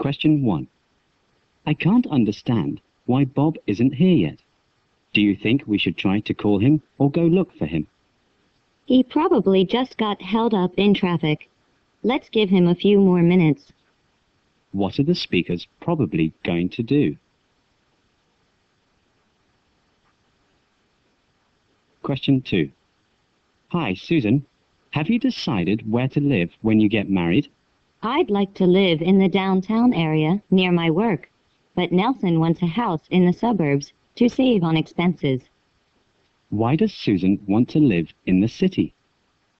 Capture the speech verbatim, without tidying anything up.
Question one. I can't understand why Bob isn't here yet. Do you think we should try to call him or go look for him? He probably just got held up in traffic. Let's give him a few more minutes. What are the speakers probably going to do? Question two. Hi, Susan. Have you decided where to live when you get married? I'd like to live in the downtown area near my work, but Nelson wants a house in the suburbs to save on expenses. Why does Susan want to live in the city?